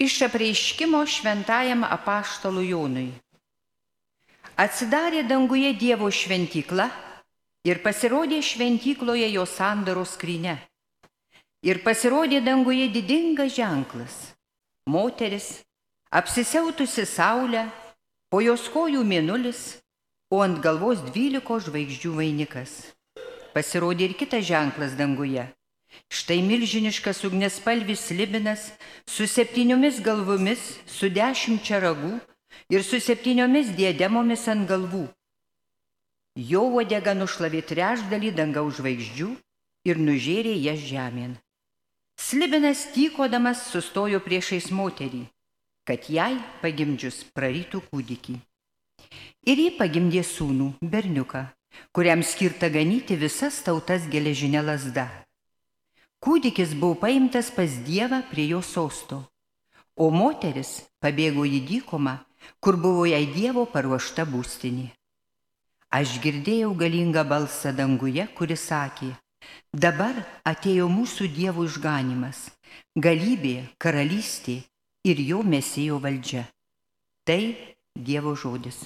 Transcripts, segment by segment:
Iš apreiškimo šventajam apaštalui Jonui. Atsidarė danguje Dievo šventykla ir pasirodė šventykloje jo sandoros skrynia. Ir pasirodė danguje didingas ženklas. Moteris, apsisiautusi saulę, po jos kojų mėnulis, o ant galvos 12 žvaigždžių vainikas. Pasirodė ir kitas ženklas danguje. Štai milžiniškas ugniaspalvis slibinas su 7 galvomis, su 10 ragų ir su 7 diademomis ant galvų. Jo uodega nušlavė trečdalį dangaus žvaigždžių ir nužėrė jas žemėn. Slibinas tykodamas sustojo priešais moterį, kad jai pagimdžius prarytų kūdikį. Ir ji pagimdė sūnų, berniuką, kuriam skirta ganyti visas tautas geležinė lazda. Kūdikis buvo paimtas pas Dievą prie jo sosto, o moteris pabėgo į dykumą, kur buvo jai Dievo paruošta būstinė. Aš girdėjau galingą balsą danguje, kuris sakė: dabar atėjo mūsų Dievo išganymas, galybė, karalystė ir jo Mesijo valdžia. Tai Dievo žodis.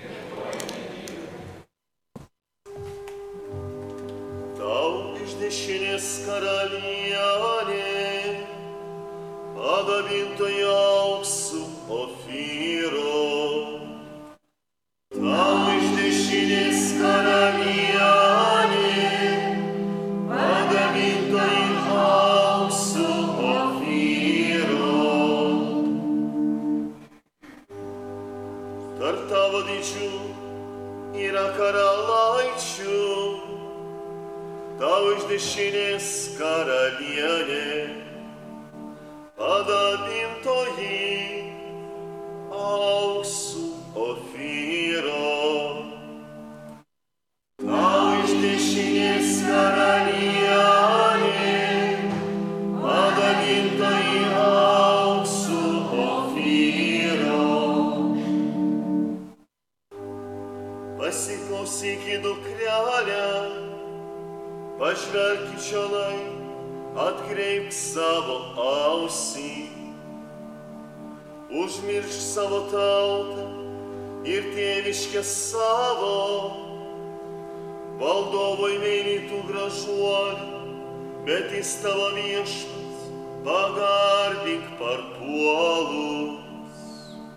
Dešinės karalienė, padabintoji auksu Ofyro. Tau iš dešinės karalienė, padabintoji auksu Ofyro. Tarp tavo didžių yra karalaičių, tau iš dešinės karalienė, padabintoji auksu Ofyro. Tau iš dešinės karalienė, padabintoji auksu Ofyro. Pasiklausykit, dukrelę, pažvelk į čionai, atkreipk savo ausį, užmiršk savo tautą ir tėviškę savo, valdovui mėlytų gražuolių, bet jis tavo viešpats, pagarbink parpuolus.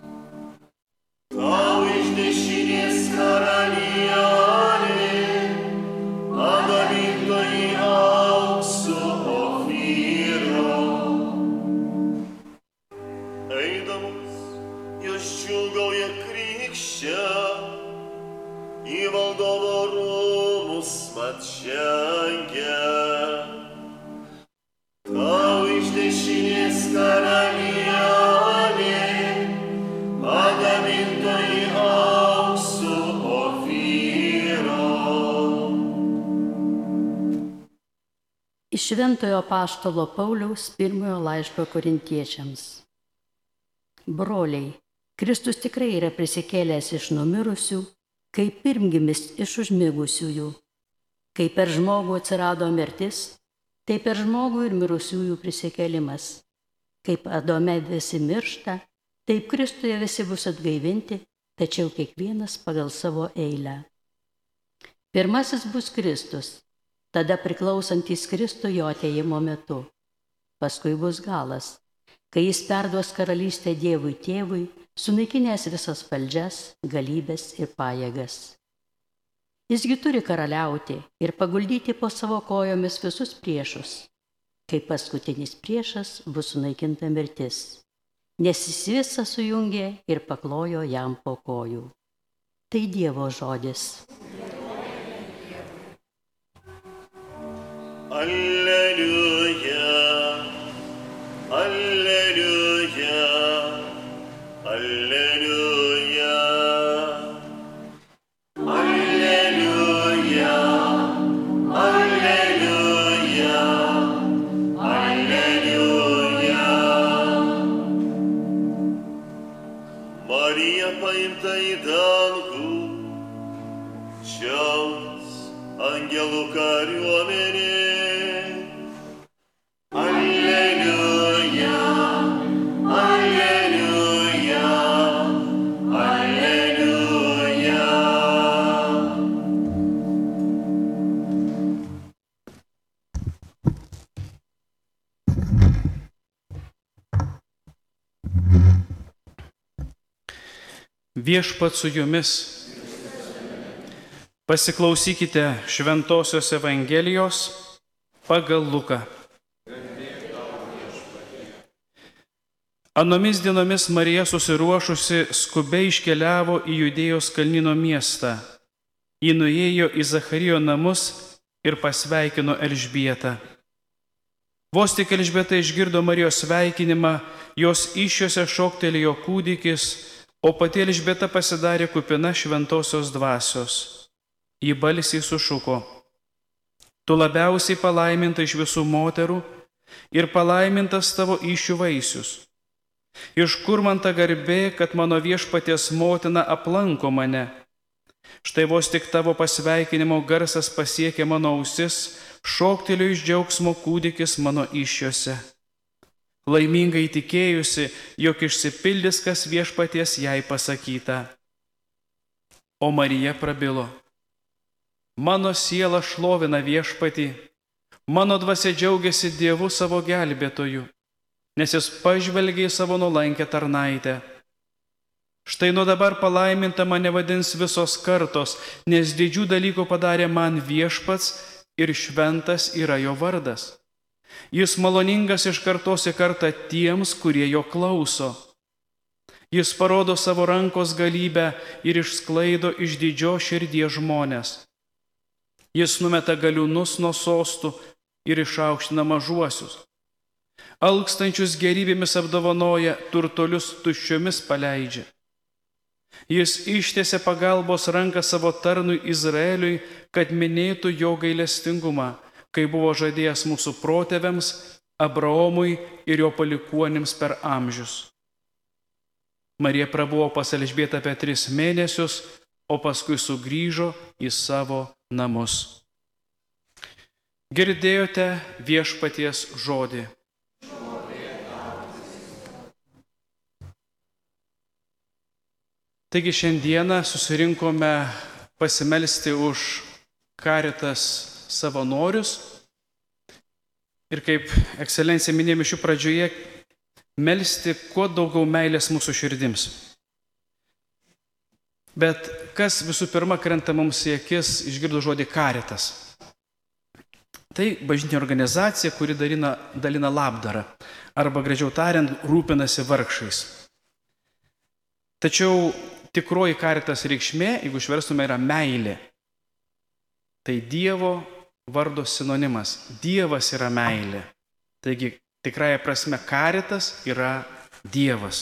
Tau iš dešinės karalienė, padabintoji auksu Ofyro. Eidamos, jos džiūgauja krikščia, į valdovo rūmus mat žengia. Tau iš dešinės karalienė, padabintoji auksu Ofyro. Iš Šventojo apaštalo Pauliaus pirmojo laiško korintiečiams. Broliai, Kristus tikrai yra prisikėlęs iš numirusių, kaip pirmgimis iš užmigusiųjų. Kai per žmogų atsirado mirtis, tai per žmogų ir mirusiųjų prisikėlimas. Kaip Adome visi miršta, taip Kristuje visi bus atgaivinti, tačiau kiekvienas pagal savo eilę. Pirmasis bus Kristus, tada priklausantys Kristui jo atėjimo metu. Paskui bus galas, kai jis perduos karalystę Dievui Tėvui, sunaikinęs visas valdžias, galybes ir pajėgas. Jisgi turi karaliauti ir paguldyti po savo kojomis visus priešus. Kai paskutinis priešas bus sunaikinta mirtis, nes jis visą sujungė ir paklojo jam po kojų. Tai Dievo žodis. Alleluja, alleluja, alleluja, alleluja, alleluja, alleluja. Marija paimta į dangų, šiaurės angelų kariuomenė. Alleluja, alleluja. Viešpat su jumis. Pasiklausykite Šventosios Evangelijos pagal Luką. Anomis dienomis Marija susiruošusi skubiai iškeliavo į Judėjos kalnyno miestą. Ji nuėjo į Zacharijo namus ir pasveikino Elžbietą. Vos tik Elžbieta išgirdo Marijos sveikinimą, jos įsčiose šoktelėjo kūdikis, o pati Elžbieta pasidarė kupina šventosios dvasios. Ji balsiai sušuko: Tu labiausiai palaiminta iš visų moterų ir palaimintas tavo įsčių vaisius. Iš kur man ta garbė, kad mano viešpaties motina aplanko mane? Štai vos tik tavo pasveikinimo garsas pasiekė mano ausis, šoktelėjo iš džiaugsmo kūdikis mano įsčiose. Laimingai tikėjusi, jog išsipildys, kas viešpaties jai pasakyta. O Marija prabilo: Mano siela šlovina viešpatį, mano dvasia džiaugiasi Dievu savo gelbėtoju, nes jis pažvelgė į savo nuolankę tarnaitę. Štai nuo dabar palaiminta mane vadins visos kartos, nes didžių dalykų padarė man viešpats ir šventas yra jo vardas. Jis maloningas iš kartos į kartą tiems, kurie jo klauso. Jis parodo savo rankos galybę ir išsklaido iš didžios širdies žmonės. Jis numeta galiūnus nuo sostų ir išaukština mažuosius. Alkstančius gerybėmis apdovanoja, turtuolius tuščiomis paleidžia. Jis ištiesė pagalbos ranką savo tarnui Izraeliui, kad minėtų jo gailestingumą, kai buvo žadėjęs mūsų protėviams, Abraomui ir jo palikuonims per amžius. Marija prabuvo pas Elžbietą apie 3 mėnesius, o paskui sugrįžo į savo namus. Girdėjote viešpaties žodį. Taigi šiandieną susirinkome pasimelsti už Caritas savanorius ir, kaip ekscelencija minėjo mišių pradžioje, melsti kuo daugiau meilės mūsų širdims. Bet kas visų pirma krenta mums į akis išgirdo žodį Caritas? Tai bažnytinė organizacija, kuri dalina labdarą, arba gražiau tariant, rūpinasi vargšais. Tačiau tikroji Caritas reikšmė, jeigu išverstume, yra meilė. Tai Dievo vardo sinonimas. Dievas yra meilė. Taigi, tikrąja prasme, Caritas yra Dievas.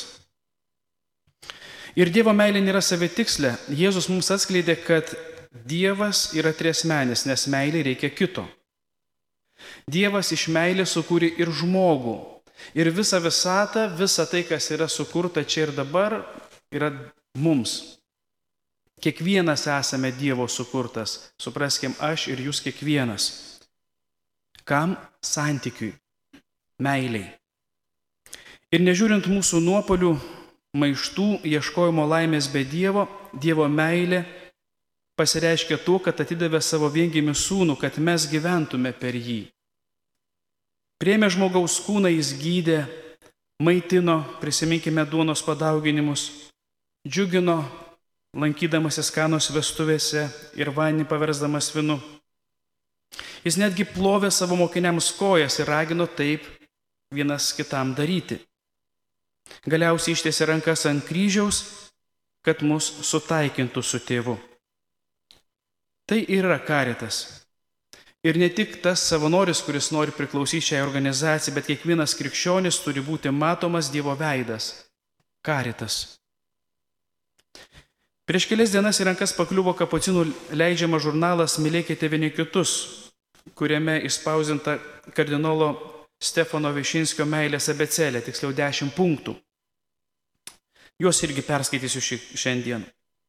Ir Dievo meilė nėra savitikslė. Jėzus mums atskleidė, kad Dievas yra triasmenis, nes meilė reikia kito. Dievas iš meilės sukūrė ir žmogų. Ir visą visatą, visą tai, kas yra sukurta čia ir dabar, yra mums. Kiekvienas esame Dievo sukurtas. Supraskim, aš ir jūs kiekvienas. Kam? Santykiui. Meiliai. Ir nežiūrint mūsų nuopuolių, maištų, ieškojimo laimės be Dievo, Dievo meilė pasireiškia tuo, kad atidavė savo viengimį sūnų, kad mes gyventume per jį. Priėmė žmogaus kūną, jis gydė, maitino, prisiminkime duonos padauginimus, džiugino, lankydamasis Kanos vestuvėse ir vandenį paversdamas vynu. Jis netgi plovė savo mokiniams kojas ir ragino taip vienas kitam daryti. Galiausiai ištiesė rankas ant kryžiaus, kad mus sutaikintų su tėvu. Tai yra Caritas. Ir ne tik tas savanoris, kuris nori priklausyti šiai organizacijai, bet kiekvienas krikščionis turi būti matomas Dievo veidas. Caritas. Prieš kelias dienas į rankas pakliuvo kapucinų leidžiamas žurnalas Mylėkite vieni kitus, kuriame išspausdinta kardinolo Stefano Višinskio meilės abėcėlė, tiksliau 10 punktų. Juos irgi perskaitysiu šiandien.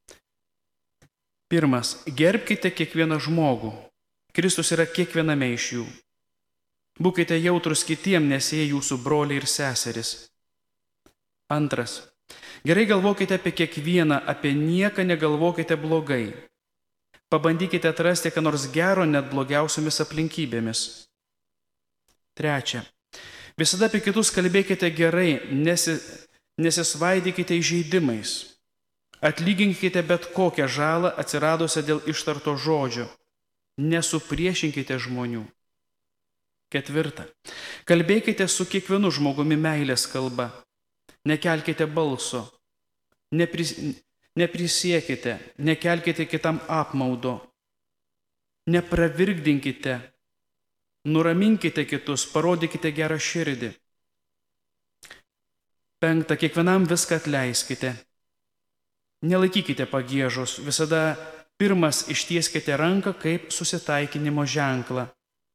1. Gerbkite kiekvieną žmogų. Kristus yra kiekviename iš jų. Būkite jautrus kitiem, nes jie jūsų broliai ir seserys. 2. Gerai galvokite apie kiekvieną, apie nieką negalvokite blogai. Pabandykite atrasti, ką nors gero net blogiausiomis aplinkybėmis. 3. Visada apie kitus kalbėkite gerai, nesisvaidykite įžeidimais. Atlyginkite bet kokią žalą atsiradusią dėl ištarto žodžio. Nesupriešinkite žmonių. 4. Kalbėkite su kiekvienu žmogumi meilės kalba. Nekelkite balso. Neprisiekite. Nekelkite kitam apmaudo. Nepravirkdinkite. Nuraminkite kitus. Parodykite gerą širdį. 5. Kiekvienam viską atleiskite. Nelaikykite pagiežos. Visada pirmas ištieskite ranką kaip susitaikinimo ženklą.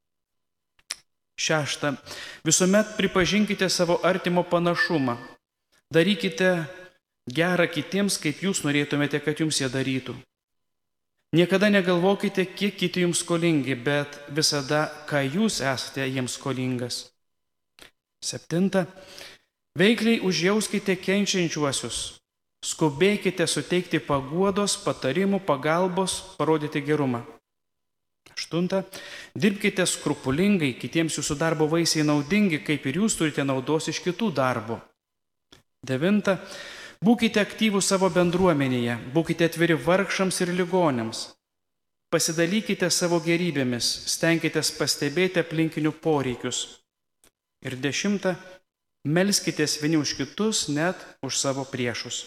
6. Visuomet pripažinkite savo artimo panašumą. Darykite gerą kitiems, kaip jūs norėtumėte, kad jums jie darytų. Niekada negalvokite, kiek kiti jums skolingi, bet visada, ką jūs esate jiems skolingas. 7. Veikliai užjauskite kenčiančiuosius. Skubėkite suteikti paguodos, patarimų, pagalbos, parodyti gerumą. 8. Dirbkite skrupulingai, kitiems jūsų darbo vaisiai naudingi, kaip ir jūs turite naudos iš kitų darbo. 9. Būkite aktyvūs savo bendruomenėje, būkite atviri vargšams ir ligoniams. Pasidalykite savo gerybėmis, stenkitės pastebėti aplinkinių poreikius. Ir 10. Melskitės vieni už kitus, net už savo priešus.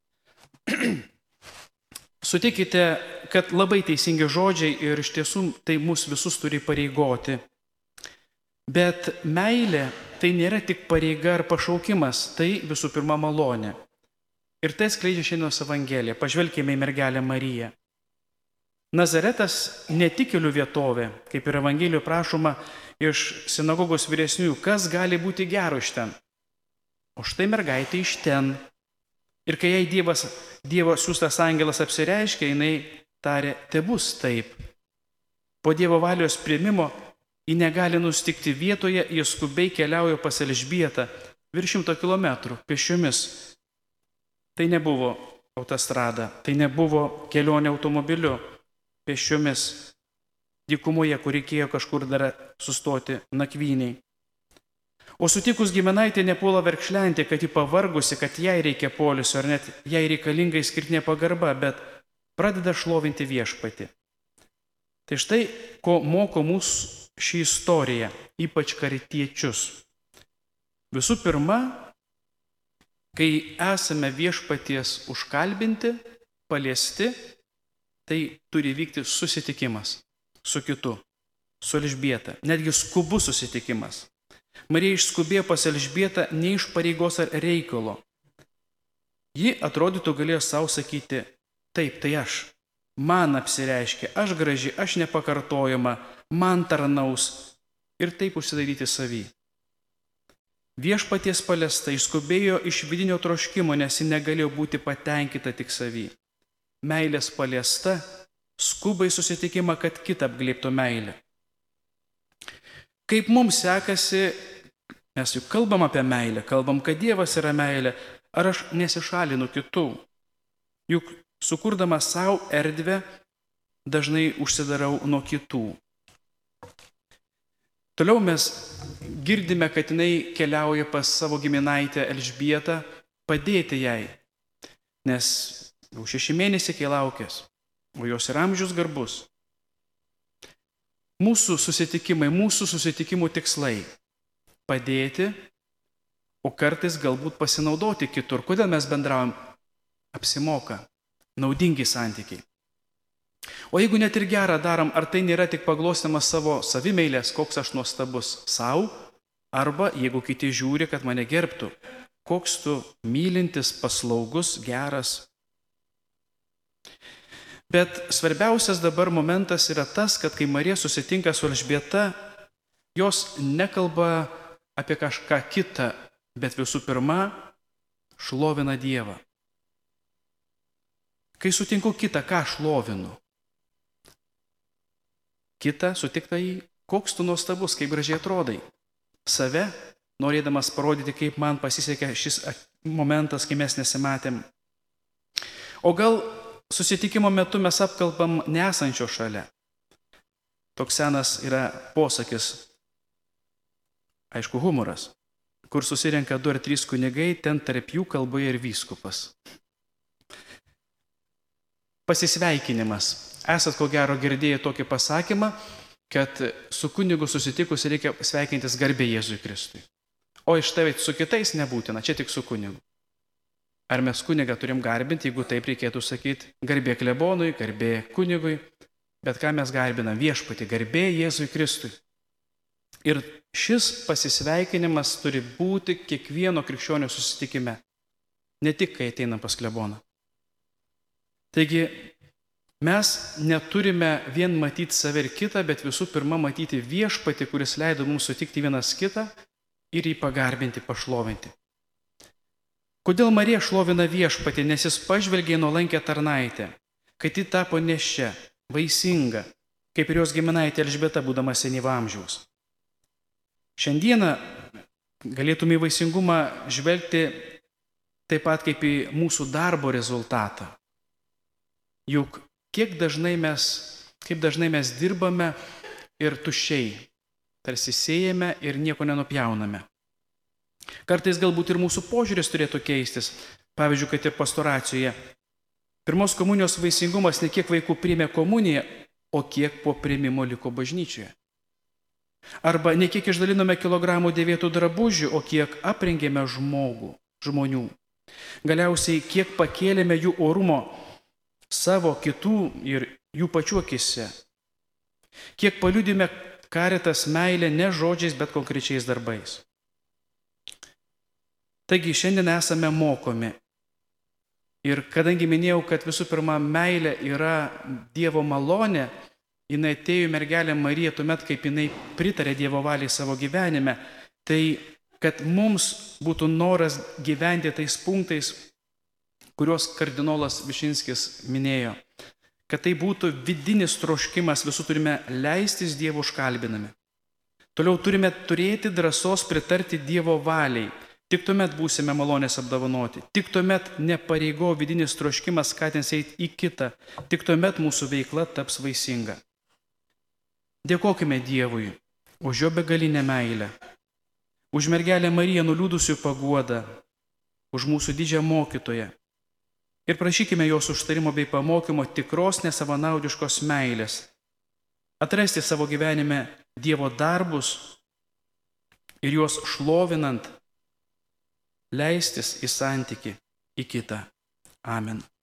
Sutikite, kad labai teisingi žodžiai ir iš tiesų tai mus visus turi pareigoti. Bet meilė tai nėra tik pareiga ar pašaukimas, tai visų pirma malonė. Ir tai skleidžia šiandienos Evangelija. Pažvelkime į mergelę Mariją. Nazaretas netikėlių vietovė, kaip ir Evangelijoje prašoma iš sinagogos vyresniųjų, kas gali būti gero iš ten. O štai mergaitė iš ten. Ir kai jai Dievo siųstas angelas apsireiškė, jinai tarė, tebus taip. Po Dievo valios priėmimo ji negali nustikti vietoje, ji skubiai keliauja pas Elžbietą virš 100 kilometrų pėsčiomis. Tai nebuvo autostrada, tai nebuvo kelionė automobiliu pėsčiomis dykumoje, kur reikėjo kažkur dar sustoti nakvyniai. O sutikus giminaitė nepuola verkšlenti, kad ji pavargusi, kad jai reikia poilsio, ar net jai reikalinga išskirtinė pagarba, bet pradeda šlovinti viešpatį. Tai štai, ko moko mūsų ši istorija, ypač karitiečius. Visų pirma, kai esame viešpaties užkalbinti, paliesti, tai turi vykti susitikimas su kitu, su Elžbieta, netgi skubus susitikimas. Marija išskubėjo pas Elžbietą ne iš pareigos ar reikalo. Ji atrodytų galėjo savo sakyti, taip, tai aš. Man apsireiškia, aš graži, aš nepakartojama, man tarnaus ir taip užsidaryti savy. Viešpaties paliesta išskubėjo iš vidinio troškimo, nes ji negalėjo būti patenkinta tik savy. Meilės paliesta, skubai susitikimą, kad kitą apglėbtų meilę. Kaip mums sekasi, mes juk kalbam apie meilę, kalbam, kad Dievas yra meilė, ar aš nesišalinu kitų. Juk sukurdamas savo erdvę, dažnai užsidarau nuo kitų. Toliau mes girdime, kad jinai keliauja pas savo giminaitę Elžbietą padėti jai, nes jau 6 mėnesiai kai laukęs, o jos yra amžius garbus. Mūsų susitikimai, mūsų susitikimų tikslai – padėti, o kartais galbūt pasinaudoti kitur. Kodėl mes bendraujam? Apsimoka, naudingi santykiai. O jeigu net ir gerą darom, ar tai nėra tik paglostymas savo savimeilės, koks aš nuostabus sau, arba jeigu kiti žiūri, kad mane gerbtų, koks tu mylintis, paslaugus, geras. Bet svarbiausias dabar momentas yra tas, kad kai Marija susitinka su Elžbieta, jos nekalba apie kažką kitą, bet visų pirma šlovina Dievą. Kai sutinku kitą, ką šlovinu? Kitą sutiktą jį, koks tu nuostabus, kaip gražiai atrodai. Save, norėdamas parodyti, kaip man pasisekė šis momentas, kai mes nesimatėm. O gal susitikimo metu mes apkalbam nesančio šalia. Toks senas yra posakis, aišku, humoras, kur susirenka 2 ar 3 kunigai, ten tarp jų kalboje ir vyskupas. pasisveikinimas. Esat ko gero girdėję tokį pasakymą, kad su kunigu susitikus reikia sveikintis garbė Jėzui Kristui. O iš tavai su kitais nebūtina, čia tik su kunigu. Ar mes kunigą turim garbinti, jeigu taip reikėtų sakyti, garbė klebonui, garbė kunigui, bet ką mes garbinam? Viešpatį, garbė Jėzui Kristui. Ir šis pasisveikinimas turi būti kiekvieno krikščionio susitikime, ne tik kai ateinam pas kleboną. Taigi, mes neturime vien matyti save ir kitą, bet visų pirma matyti viešpatį, kuris leido mums sutikti vienas kitą ir jį pagarbinti, pašlovinti. Kodėl Marija šlovina viešpatį? Nes jis pažvelgė į nuolankę tarnaitę, kad ji tapo nėščia, vaisinga, kaip ir jos giminaitė Elžbieta, būdama senyvo amžiaus. Šiandieną galėtume į vaisingumą žvelgti taip pat kaip į mūsų darbo rezultatą. Juk kaip dažnai mes dirbame ir tuščiai, tarsi sėjame ir nieko nenupjauname. Kartais galbūt ir mūsų požiūris turėtų keistis, pavyzdžiui, kad ir pastoracijoje. Pirmos komunijos vaisingumas ne kiek vaikų priėmė komuniją, o kiek po priėmimo liko bažnyčioje. Arba ne kiek išdalinome kilogramų dėvėtų drabužių, o kiek aprengėme žmonių. Galiausiai kiek pakėlėme jų orumo savo, kitų ir jų pačių akise. Kiek paliudime Caritas meilę ne žodžiais, bet konkrečiais darbais. Taigi šiandien esame mokomi. Ir kadangi minėjau, kad visų pirma meilė yra Dievo malonė, jinai atėjo mergelė Marija tuomet, kaip jinai pritarė Dievo valiai savo gyvenime, tai kad mums būtų noras gyventi tais punktais, kuriuos kardinolas Višinskis minėjo. Kad tai būtų vidinis troškimas, visų turime leistis Dievo užkalbinami. Toliau turime turėti drąsos pritarti Dievo valiai. Tik tuomet būsime malonės apdovanoti. Tik tuomet nepareigo vidinis troškimas skatins eiti į kitą. Tik tuomet mūsų veikla taps vaisinga. Dėkokime Dievui už jo begalinę meilę, už mergelę Mariją nuliūdusių paguodą, už mūsų didžią mokytoją. Ir prašykime jos užtarimo bei pamokymo tikros nesavanaudiškos meilės, atrasti savo gyvenime Dievo darbus ir juos šlovinant, leistis į santykį į kitą. Amen.